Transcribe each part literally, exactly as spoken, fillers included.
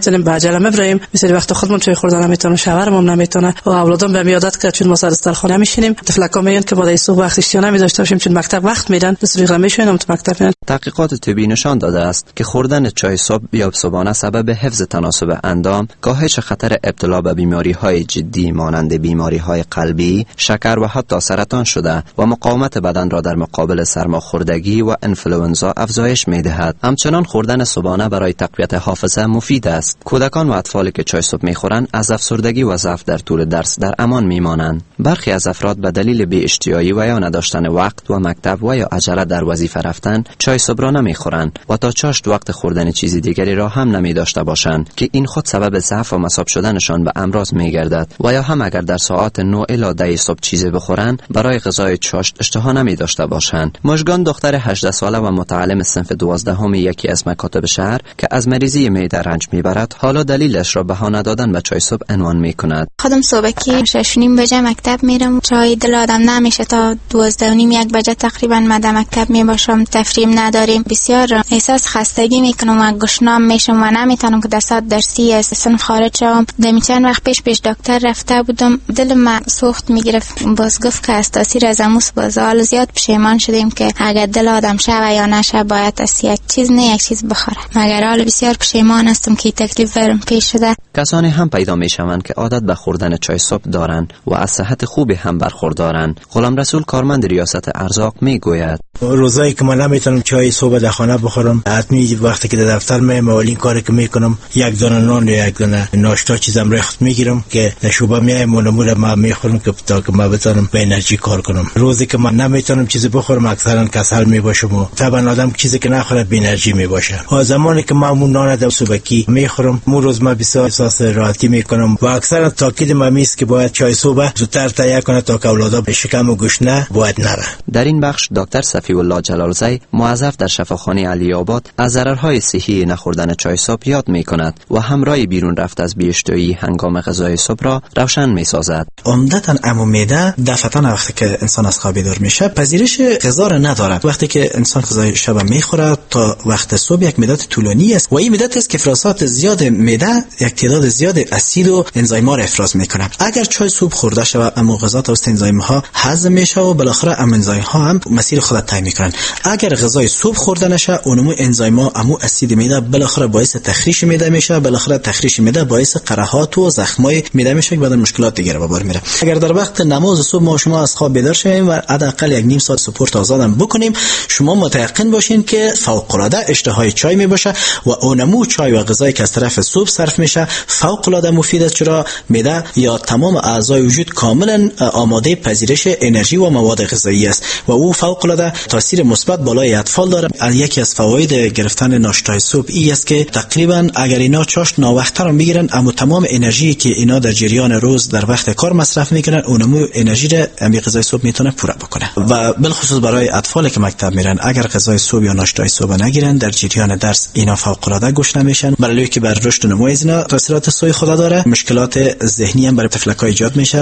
میتونیم به عجله ببریم، مثل وقت خودمون چای خوردن نمیتونه، شوهرمون نمیتونه و اولادم به میادت که چون ما سر دسترخوان میشینیم طفلکا میگن که ما در صبح وقت اشتیا نمیداشته باشیم چون مکتب وقت میدن دستوری میشونیم تو مکتب میرن. تحقیقات طبی نشان داده است که خوردن چای صبح یا صبحانه سبب حفظ تناسب اندام، کاهش خطر ابتلا به بیماری‌های جدی مانند بیماری‌های قلبی، شکر و حتی سرطان شده و مقاومت بدن را در مقابل سرماخوردگی و انفلوئنزا افزایش می‌دهد. همچنان خوردن صبحانه برای تقویت حافظه مفید است. کودکان و اطفالی که چای صبح می‌خورند از افسردگی و ضعف در طول درس در امان می‌مانند. برخی از افراد به دلیل بی‌اشتیایی و یا نداشتن وقت و مکتب و یا عجله در وظیفه رفتن چای صبح را نمی‌خورند و تا چاشت وقت خوردن چیز دیگری را هم نمی‌داشته باشند که این خود سبب ضعف و مصاب شدنشان به امراض می‌گردد. و یا هم اگر در ساعات نه الی ده صبح چیزی بخورند برای غذای چاشت اشتها نمی‌داشته باشند. مژگان دختر هجده ساله و متعلم صنف دوازدهم یکی از مکاتب شهر که از مریضی معده رنج می‌برد حالا دلیلش را بهانه دادن به چای صبح عنوان می‌کند. خودم صبحی شش و نیم بجه مکتب میرم، چای دل آدم نمیشه تا دوازده و نیم یک بجه تقریبا مد مکتب میباشم، تفریم نداریم، بسیار احساس خستگی میکنم و گشنام میشم و نمیتونم که در ساعت درسی از سن خارج شوم. دمی چند وقت پیش پیش دکتر رفته بودم، دل من سوخت میگرفت، باز گفت که از تاثیر از اموس بازال زیاد پشیمان شدیم که اگر دل آدم شوه یا نشه باید از یک چیز نه یک چیز بخوره. مگر حال بسیار پشیمان هستم که تکلیف برم پیش شده. کسانی هم پیدا میشوند که عادت به خوردن چای صبح دارند و از صحت خوبی هم برخوردارند. غلام رسول کارمند ریاست ارزاق میگوید روزایی که من نمیتونم چای صبح در خانه بخورم، حتمی وقتی که در دفتر میام اولین کاری که میکنم یک دانه نان یا یک دانه ناشتا چیزم رخت میگیرم که در شوبه میایم و نمور ما میخورم که تا که ما بتونم به انرژی کار کنم. روزی که من نمیتونم چیزی بخورم اکثرا کسل میباشم و طبعا آدم چیزی که نخوره به انرژی میباشه. و زمانی که من اون نان در صبحی میخورم مو روز ما بسیار احساس راحتی میکنم و اکثرا تاکید ما میست که باید چای صبح زودتر تهیه کنه تا که اولادا به شکم و گشنه باید نره. در این بخش دکتر صفی الله جلالزی موظف در شفاخانه علی آباد از ضررهای صحی نخوردن چای صبح یاد میکند و همراه بیرون رفت از بی‌اشتهایی هنگام غذای صبح را روشن میسازد. عمدتاً عمو معده دفعتاً وقتی که انسان از خواب بیدار میشه پذیرش غذا را ندارد. وقتی که انسان غذای شب میخوره تا وقت صبح یک مدت طولانی است و این مدت است که افرازات زیاد معده یک تعداد زیاد اسید و انزایم‌ها را افراز میکنه. اگر چای صبح خورده شود اما غذا توسط انزایم‌ها هضم میشه و بالاخره ام انزایم‌ها هم مسیر خود طی میکنن. اگر غذای صبح خورده نشه اونمو انزایم‌ها امو اسید معده بالاخره باعث تخریش معده میشه، بالاخره تخریش معده باعث قرحات و زخمای معده میشه که بعد مشکلات دیگه به بار میره. اگر در وقت نماز صبح ما شما از خواب بیدار شویم و حداقل یک نیم ساعت سپورت آزادم بکنیم، شما متيقن باشین که فوق العاده اشتهای چای میباشه و اونمو چای و غذایی که از طرف صبح صرف میشه فوق العاده مفید است، چرا معده یا تمام اعضای وجود کاملا آماده پذیرش انرژی و مواد غذایی است و او فوق العاده تاثیر مثبت بالای اطفال داره. یکی از فواید گرفتن ناشتای صبح این است که تقریبا اگر اینا چاشت ناوقت‌تر میگیرن اما تمام انرژی که اینا در جریان روز در وقت کار مصرف میکنن اونمو انرژی را امی غذای صبح میتونه پوره بکنه. و بالخصوص برای اطفالی که مکتب میرن اگر غذای صبح یا ناشتای صبح نگیرن در جریان درس اینا فوق العاده گوش نمیشن، برای که بر رشد و نمو اینا تاثیرات سوء خدا داره، مشکلات ذهنی هم برای طفلک‌ها ایجاد میشه.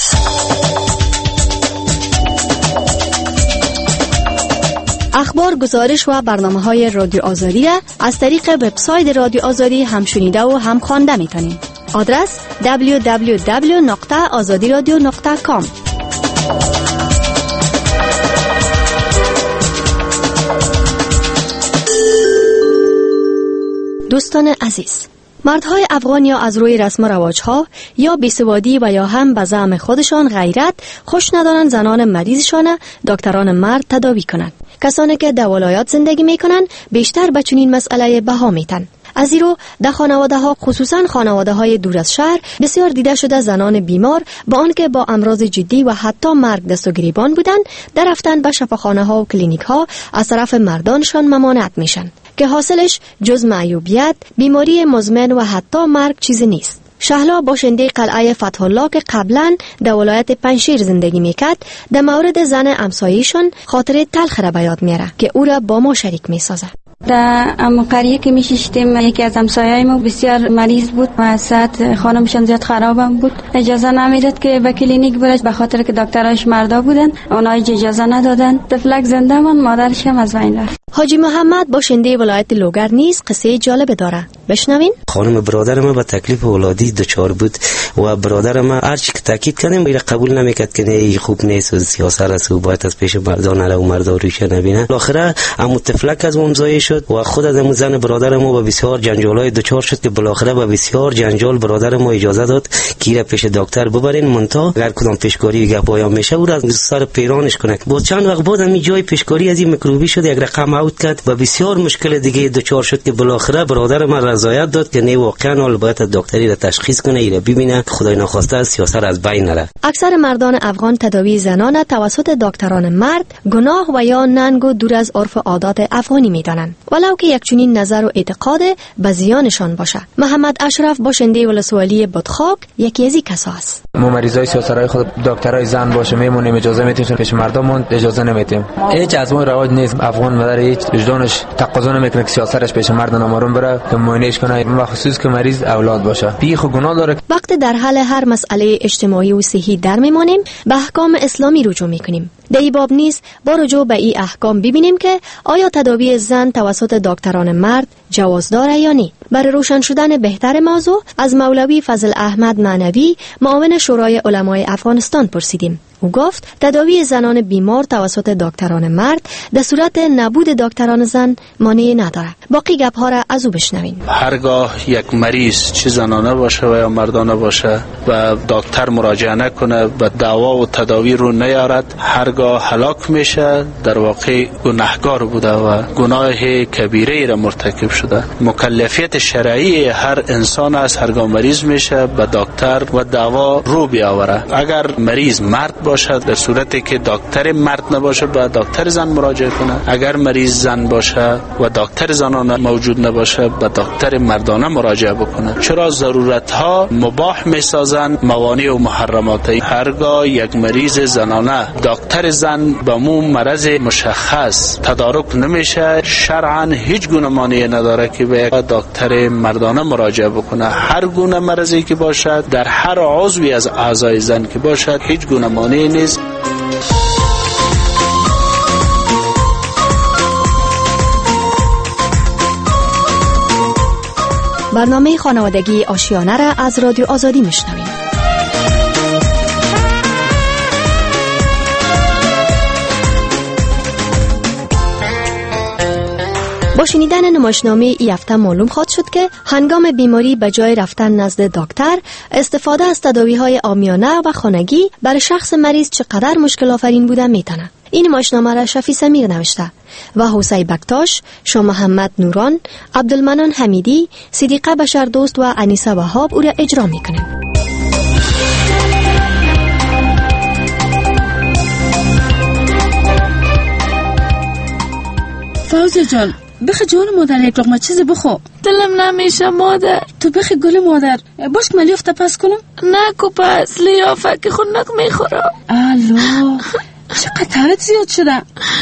اخبار، گزارش و برنامه‌های رادیو آزادی را از طریق وبسایت رادیو آزادی هم شنیده و هم خوانده می‌تونید. آدرس دبلیو دبلیو دبلیو نقطه آزادی رادیو نقطه کام. دوستان عزیز، مردهای افغان یا از روی رسم و رواجها یا بیسوادی و یا هم به زعم خودشان غیرت خوش ندارن زنان مریضشان دکتران مرد تداوی کنند. کسانی که در ولایات زندگی میکنن بیشتر به چنین مسئله بها میتن. از این رو در خانواده ها خصوصا خانواده های دور از شهر بسیار دیده شده زنان بیمار با آنکه با امراض جدی و حتی مرگ دست و گریبان بودن در رفتن به شفاخانه ها و کلینیک ها از طرف مردانشان ممانعت میشن که حاصلش جز معیوبیت، بیماری مزمن و حتی مرگ چیزی نیست. شهلا باشنده قلعه فتح الله که قبلا در ولایت پنجشیر زندگی میکرد در مورد زن همسایه‌شان خاطره تلخ را به یاد میاره که او را با ما شریک میسازه. در ام قریه که میشیشتیم یکی از همسایه‌مون بسیار مریض بود و صحت خانمشان زیاد خرابم بود، اجازه نمیداد که به کلینیک بره به خاطر که دکتراش مردا بودن، اونها اجازه ندادن. طفلک زنده ماند، مادرش هم از بین رفت. حاجی محمد باشنده ولایت لوگر نیز قصه جالب داره. بشنوین. خانم برادر ما با تکلیف اولادی دچار بود و برادر ما هر چی که تاکید کردیم اینا قبول نمیکرد که نه خوب نیست و سیاست است و باید از پیش مردان نره و مردا روش نبینه. بالاخره عمو تفلک از امضای شد و خود از عمو زن برادر ما با بسیار جنجالای دچار شد که بالاخره با بسیار جنجال برادر ما اجازه داد که پیش دکتر ببرین منتا اگر کدام پیشکاری گپایا میشه او را سر پیرانش کنه. با چند وقت بعد همین جای پیشکاری از این میکروبی شد یک رقم اوت کرد و بسیار مشکل دیگه دچار شد که بالاخره برادر ما رضایت داد که نه واقعا حال باید دکتری را تشخیص کنه ایره ببینه خدای ناخواسته سیاست از بین نره. اکثر مردان افغان تداوی زنان توسط دکتران مرد گناه و یا ننگ و دور از عرف عادات افغانی میدانند ولو که یک چنین نظر و اعتقاد به زیانشان باشه. محمد اشرف باشنده ولسوالی بادخاک یکی از این کسا است. ما مریضای سیاسترای خود دکترای زن باشه میمونیم اجازه میتیم پیش مردم اجازه نمیتیم. هیچ از ما رواج نیست. افغان مادر هیچ وجدانش تقاضا نمیکنه که سیاستش پیش مرد نامرون بره که معاینهش کنه و خصوص که مریض اولاد باشه. بی خو گناه داره. وقتی در حل هر مسئله اجتماعی و صحی در میمانیم به احکام اسلامی رجوع میکنیم. در این باب نیز با رجوع به این احکام ببینیم که آیا تداوی زن توسط دکتران مرد جواز داره یا نه. برای روشن شدن بهتر موضوع از مولوی فضل احمد معنوی معاون شورای علمای افغانستان پرسیدیم. او گفت تداوی زنان بیمار توسط دکتران مرد در صورت نبود دکتران زن مانعی نداره. باقی گپ‌ها را از او بشنویم. هرگاه یک مریض چه زنانه باشه و یا مردانه باشه و دکتر مراجعه نکنه و دعوا و تداوی رو نیارد هرگاه هلاک میشه در واقع گناهکار بوده و گناه کبیره را مرتکب شده. مکلفیت شرعی هر انسان است هرگاه مریض میشه به دکتر و دعوا رو بیاوره. اگر مریض مرد باشد در صورتی که دکتر مرد نباشه به دکتر زن مراجعه کنه. اگر مریض زن باشه و دکتر زنانه موجود نباشه به دکتر مردانه مراجعه بکنه. چرا ضرورت ها مباح میسازند موانع و محرمات. هرگاه یک مریض زنانه دکتر زن به مو مرض مشخص تدارک نمیشه شرعا هیچ گونه مانعی نداره که به دکتر مردانه مراجعه بکنه. هر گونه مرضی که باشد در هر عضوی از اعضای زن که باشد هیچ گونه مانعی نیست. برنامه خانوادگی آشیانه را از رادیو آزادی میشنویم. با شنیدن نمایشنامه ای هفته معلوم خواهد شد که هنگام بیماری به جای رفتن نزد دکتر استفاده از تداوی‌های عامیانه و خانگی برای شخص مریض چقدر مشکل آفرین بوده میتونه. این نمایشنامه را شفیع سمیر نوشته و حسین بکتاش، شاه محمد نوران، عبدالمنان حمیدی، صدیقه بشردوست و انیسه وهاب او را اجرا میکنه. فوزی جان بخی جان مادر یک لقمه چیزی بخو. دلم نمیشه مادر. تو بخی گل مادر. باش که من لیافته پس کنم؟ نه کو پس لیافه که خونک میخورم. الو چقدر ترت زیاد شده.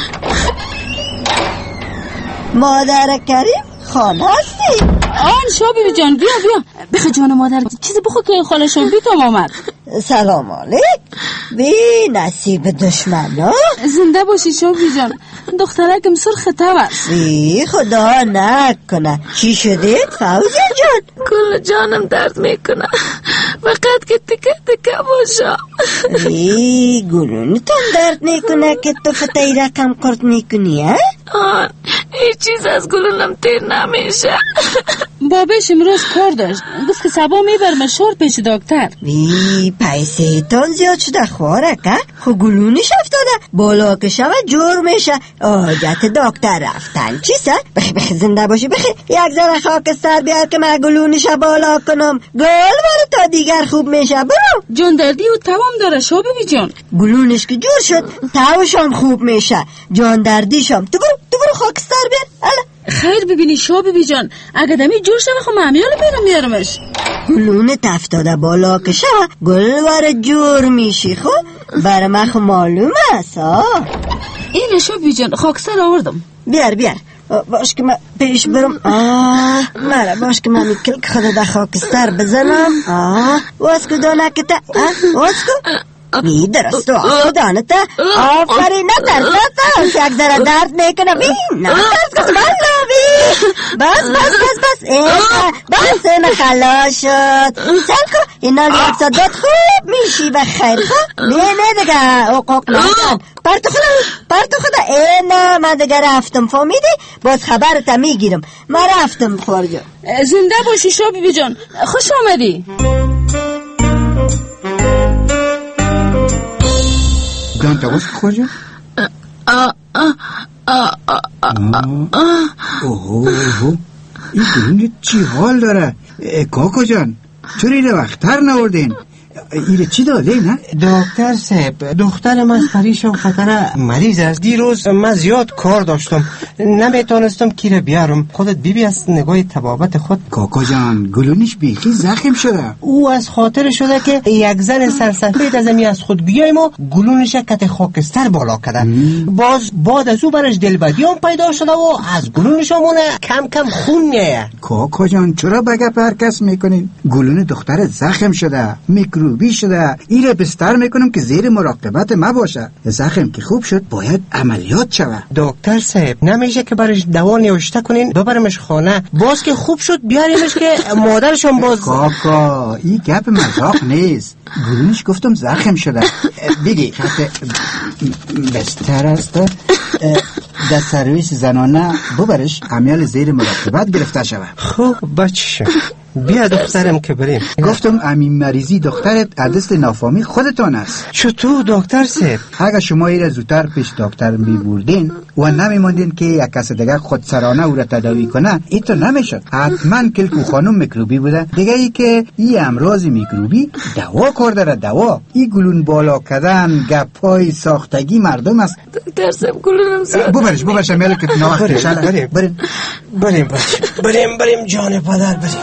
مادر کریم خانه هستی؟ آن شابی جان بیا بیا بخی جان مادر چیزی بخو که خاله شو بیتم آمد. سلام علیک. بی نصیب دشمنا. زنده باشی شابی جان. دخترکم سرخ تب است. بی خدا نکنه. چی شده فوزی جان؟ کل جانم درد میکنه فقط که تکه تکه باشم. بی گلونتون درد میکنه که تو فتای رقم کرد میکنی ها؟ آن هیچ چیز از گلونم تیر نمیشه. بابش امروز کار داشت گفت که سبا میبرم شور پیش دکتر. بی پیسه تان زیاد شده خواره که خو گلونش افتاده بالا که شوه جور میشه. آجت دکتر رفتن چیسه؟ بخی بخی زنده باشی بخی یک ذره خاکستر بیار که من گلونش بالا کنم. گل باره تا دیگر خوب میشه. برو جان دردی و تمام داره شو ببی جان. گلونش که جور شد تاوشم خوب میشه جان دردیشم. تو برو تو برو خاکستر بیار. اله خیر ببینی شو ببی جان اگه دمی جور شوه خو معمیال بیرم میارمش. گلونه تفتاده بالا که شوه گل باره جور میشی. خو بر من خو معلوم است. این شو ببی جان خاکستر آوردم. بیار بیار باش که من پیش برم. آه مرا باش که من میکل که خدا در خاکستر بزنم. آه واسکو دانه که تا واسکو بی درست و آفدانتا آفرین نترستا یک ذره درد میکنه بین نترس کس بلا بین بس بس بس بس اینا بس اینا خلاص شد سل کن اینا یک صدت خوب میشی بخیر خوب بینه دیگه حقوق نکن پرتو خدا پرتو خدا اینا من دیگه رفتم فهمیدی باز خبرتا میگیرم من رفتم خورجو زنده باشی شو بی بی جان خوش آمدی جان تا واسه خورجو اوه این گلون چی حال داره کاکا جان چرا این وقتر نوردین ایره چی داده نه؟ دکتر صاحب دختر من پریشان خطر مریض است دیروز من زیاد کار داشتم نمیتونستم کیره بیارم خودت بیبی از نگاه طبابت خود کاکا جان گلونش بیخی زخم شده او از خاطر شده که یک زن سرسفید از امی از خود بیایم و گلونش کت خاکستر بالا کرده باز بعد از او برش دلبدیان پیدا شده و از گلونش همونه کم کم خون میه کاکا جان چرا بگه پرکس میکنین؟ گلون دختر زخم شده میکروبی شده ایره بستر میکنم که زیر مراقبت ما باشه زخم که خوب شد باید عملیات شوه دکتر صاحب نمیشه که برش دوا نوشته کنین ببرمش خانه باز که خوب شد بیاریمش که مادرشون باز کاکا این گپ مزاق نیست گلونش گفتم زخم شده بگی بستر است در سرویس زنانه ببرش عمل زیر مراقبت گرفته شوه خوب بچه بیا دخترم که بریم گفتم امین مریضی دخترت عدست نافامی خودتان است چطور دکتر صاحب اگه شما ایره زودتر پیش دکتر می بردین و نمی ماندین که یک کس دیگه خودسرانه او را تداوی کنه این تو نمیشد حتما کلکو خانم میکروبی بوده دیگه ای که این امراض میکروبی دوا کار داره دوا این گلون بالا کردن گپای ساختگی مردم است دکتر صاحب گلونم سر ببرش ببرش امیاله که نوخت شله بریم بریم بریم بریم بریم جان پدر بریم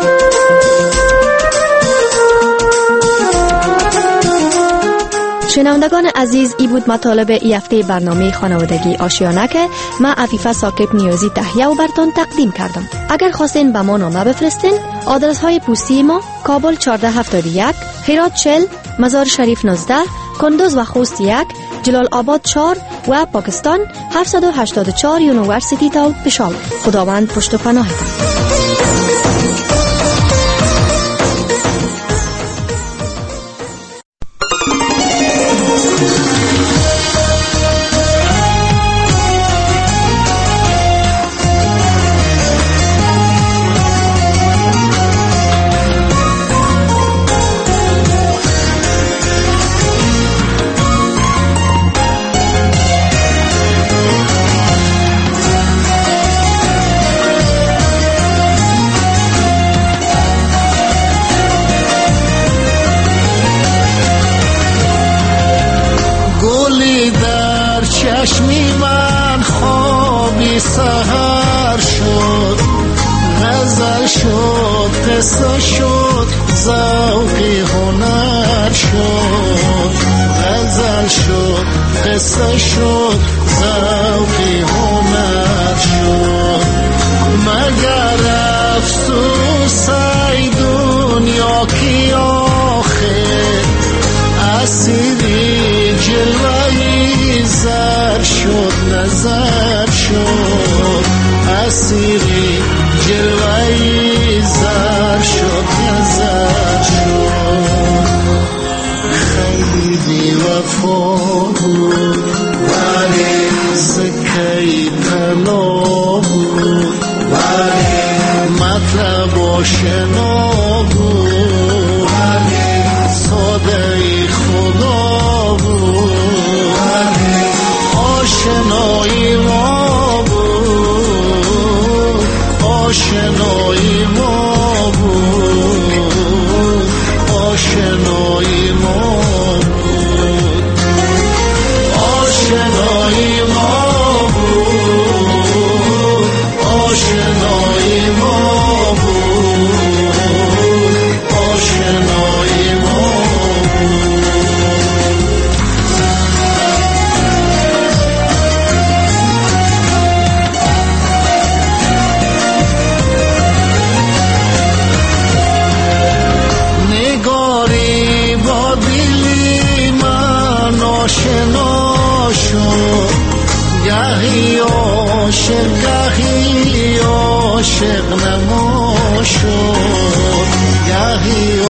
شنوندگان عزیز ای بود مطالب ای هفته برنامه خانوادگی آشیانه که من عفیفه ساکب نیازی تهیه و برتان تقدیم کردم. اگر خواستین به ما نامه بفرستین آدرس های پستی ما کابل چهارده هفتاد و یک، هرات چهل، مزار شریف نوزده، کندوز و خوست یک، جلال آباد چهار و پاکستان هفتصد و هشتاد و چهار یونیورسیتی تاون پشاور. خداوند پشت و پناهتان. چشمی من خوابی سهر شد غزل شد قصه شد ذوقی هنر شد غزل شد قصه شد ذوقی هنر شد مگر افسوس ای دنیا کی آخر اسیری جلوهی زر شد نظر شد اسیری جلوهی زر شد نظر شد خیلی بی وفا بود ولی سکی پلا بود ولی مطلب و شنو عاشق گاهی عاشق نما شد گاهی